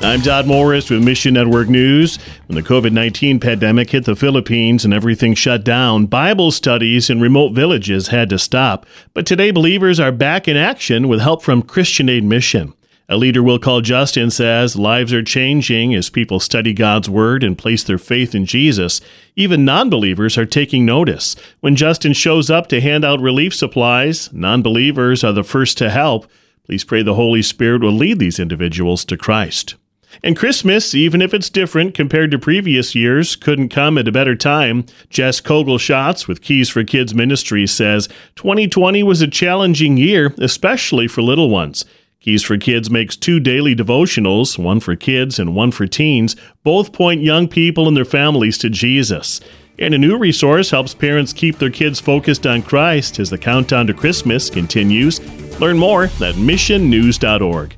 I'm Todd Morris with Mission Network News. When the COVID-19 pandemic hit the Philippines and everything shut down, Bible studies in remote villages had to stop. But today, believers are back in action with help from Christian Aid Mission. A leader we'll call Justin says lives are changing as people study God's Word and place their faith in Jesus. Even non-believers are taking notice. When Justin shows up to hand out relief supplies, non-believers are the first to help. Please pray the Holy Spirit will lead these individuals to Christ. And Christmas, even if it's different compared to previous years, couldn't come at a better time. Jess Kogelschatz with Keys for Kids Ministry says 2020 was a challenging year, especially for little ones. Keys for Kids makes 2 daily devotionals, one for kids and one for teens. Both point young people and their families to Jesus. And a new resource helps parents keep their kids focused on Christ as the countdown to Christmas continues. Learn more at missionnews.org.